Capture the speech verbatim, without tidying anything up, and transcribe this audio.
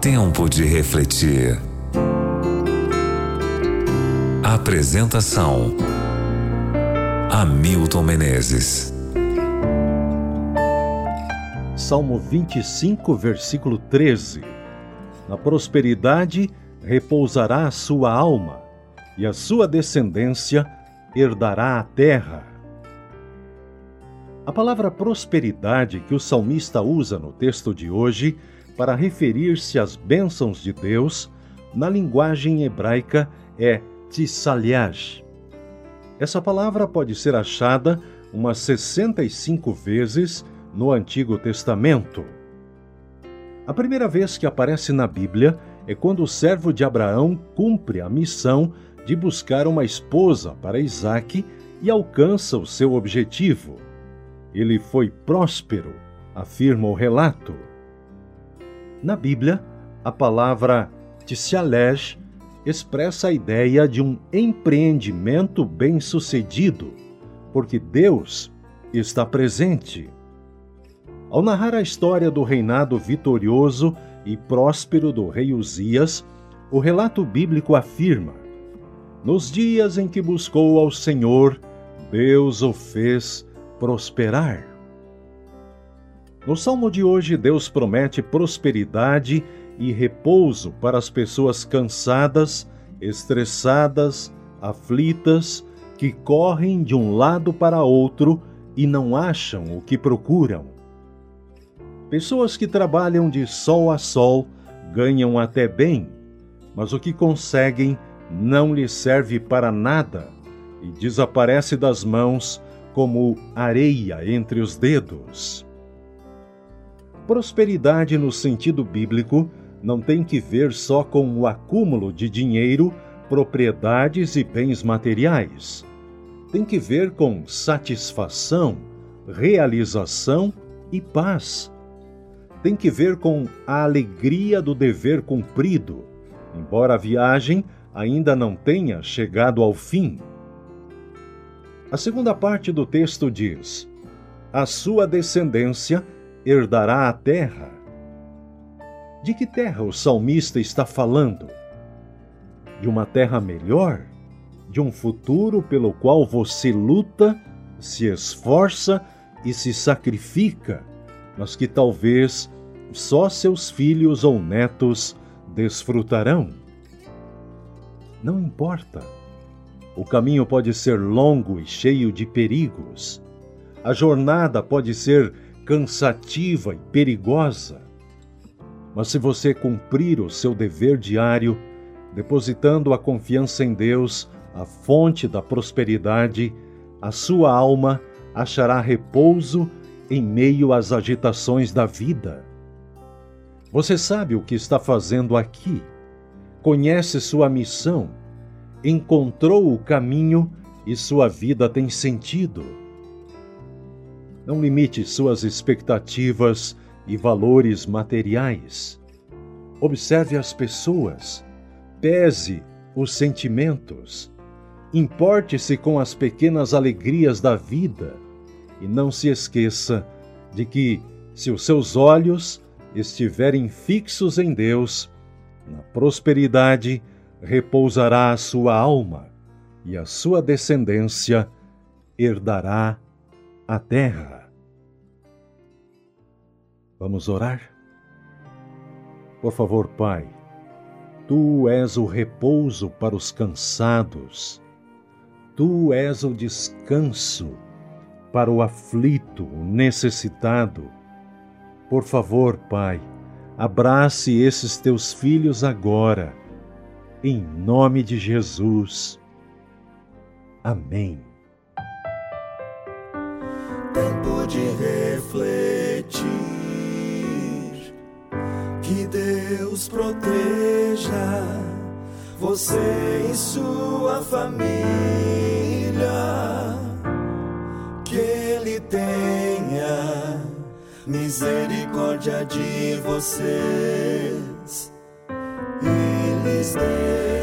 Tempo de refletir. Apresentação: Hamilton Menezes. Salmo vinte e cinco, versículo treze. Na prosperidade repousará a sua alma, e a sua descendência herdará a terra. A palavra prosperidade que o salmista usa no texto de hoje para referir-se às bênçãos de Deus, na linguagem hebraica é tsalyash. Essa palavra pode ser achada umas sessenta e cinco vezes no Antigo Testamento. A primeira vez que aparece na Bíblia é quando o servo de Abraão cumpre a missão de buscar uma esposa para Isaque e alcança o seu objetivo. Ele foi próspero, afirma o relato. Na Bíblia, a palavra tsalyash expressa a ideia de um empreendimento bem-sucedido, porque Deus está presente. Ao narrar a história do reinado vitorioso e próspero do rei Uzias, o relato bíblico afirma: nos dias em que buscou ao Senhor, Deus o fez prosperar. No salmo de hoje, Deus promete prosperidade e repouso para as pessoas cansadas, estressadas, aflitas, que correm de um lado para outro e não acham o que procuram. Pessoas que trabalham de sol a sol ganham até bem, mas o que conseguem não lhes serve para nada e desaparece das mãos como areia entre os dedos. Prosperidade no sentido bíblico não tem que ver só com o acúmulo de dinheiro, propriedades e bens materiais. Tem que ver com satisfação, realização e paz. Tem que ver com a alegria do dever cumprido, embora a viagem ainda não tenha chegado ao fim. A segunda parte do texto diz: a sua descendência herdará a terra. De que terra o salmista está falando? De uma terra melhor? De um futuro pelo qual você luta, se esforça e se sacrifica, mas que talvez só seus filhos ou netos desfrutarão? Não importa. O caminho pode ser longo e cheio de perigos. A jornada pode ser cansativa e perigosa. Mas se você cumprir o seu dever diário, depositando a confiança em Deus, a fonte da prosperidade, a sua alma achará repouso em meio às agitações da vida. Você sabe o que está fazendo aqui, conhece sua missão, encontrou o caminho e sua vida tem sentido. Não limite suas expectativas e valores materiais. Observe as pessoas, pese os sentimentos, importe-se com as pequenas alegrias da vida e não se esqueça de que, se os seus olhos estiverem fixos em Deus, na prosperidade repousará a sua alma e a sua descendência herdará a terra. Vamos orar? Por favor, Pai, Tu és o repouso para os cansados, Tu és o descanso para o aflito, o necessitado. Por favor, Pai, abrace esses Teus filhos agora, em nome de Jesus. Amém. Tempo de refletir, que Deus proteja você e sua família, que Ele tenha misericórdia de vocês e lhes dê